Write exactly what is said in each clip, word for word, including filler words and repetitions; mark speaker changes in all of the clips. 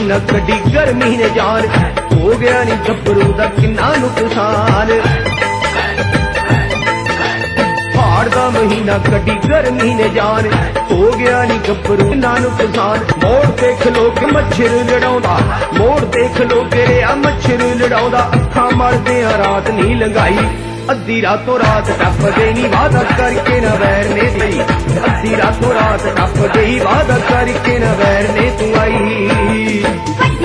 Speaker 1: महीना कड़ी गर्मी ने जान, हो गया नी गभरू दा किन्ना नुकसान। हाड़ दा महीना कड़ी गर्मी ने जान, हो गया नी गभरू किन्ना नुकसान। मोड़ ते खलो के मच्छर लड़ाउंदा, मोड़ ते खलो के आ मच्छर लड़ाउंदा, अखां मरदे रात नी लंघाई। अद्धी रातों रात टप गई वादा करके न वैर ने दी, अद्धी रातों रात टप गई वादा करके न वैर ने तू आई।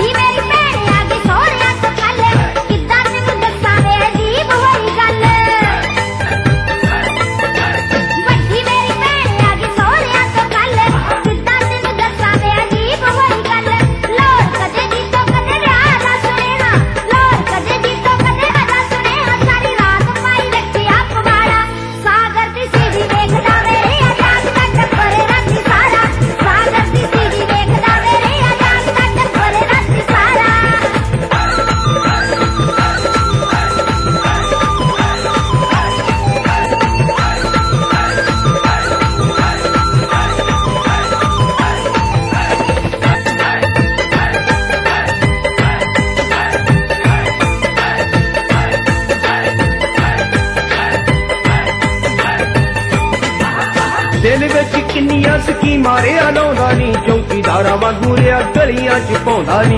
Speaker 1: दिल विच किन्नियां स्कीमां रेहा लाउंदा नी, चौकीदारां वांगू रेहा गलियां च पाउंदा नी।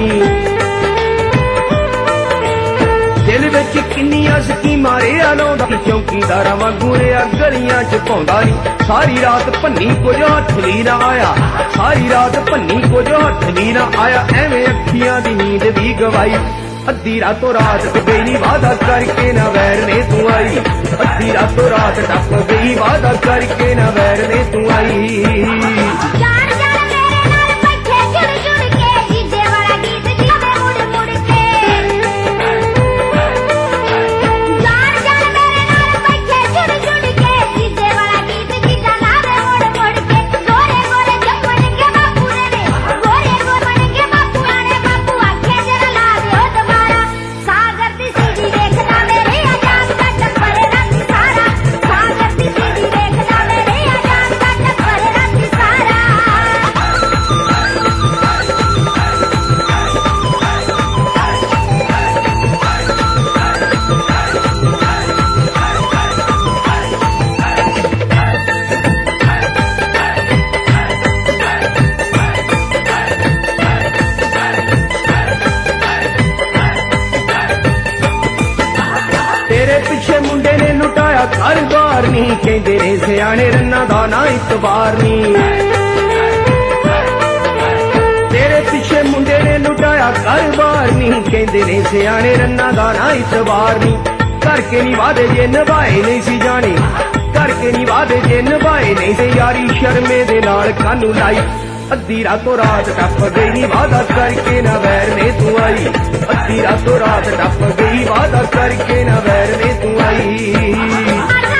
Speaker 1: दिल विच किन्नियां स्कीमां रेहा लाउंदा नी, चौकीदारां वांगू रेहा गलियां च पाउंदा नी। सारी रात भन्नी कुछ हत्थ ली ना आया, सारी रात भन्नी कुछ हत्थ ली ना आया, एवें अखियां दी नींद भी गवाई। अद्धी रातों रात गई नी वादा करके न वैर ने तू आई, अद्धी रातों रात टप गई वादा करके न वैर ने तू आई। तेरे पिछे मुंडे ने लुटाया घर बार नी, कहंदे ने सियाणे रन्ना दा ना इतबार नी। तेरे पिछे मुंडे ने लुटाया घर बार नी, कहंदे ने सियाणे रन्ना दा ना इतबार नी। करके नी वादे जे निभाए नहीं सी जाने, करके नी वादे जे निभाए नहीं से यारी शर्मे दे नाल कानू लाई। अद्धी रातों रात टप गई नी वादा करके न वैर ने तू आई, अद्धी रातों रात टप गई वादा करके न वैर ने तू आई।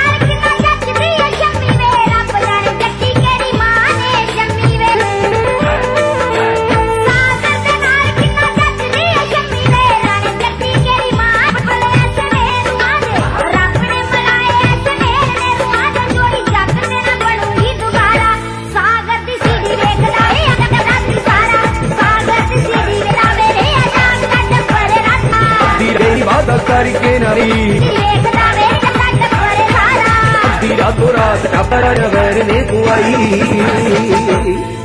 Speaker 1: वादा करके नारी अद्धी रातों रात टप वैर ने तू आई।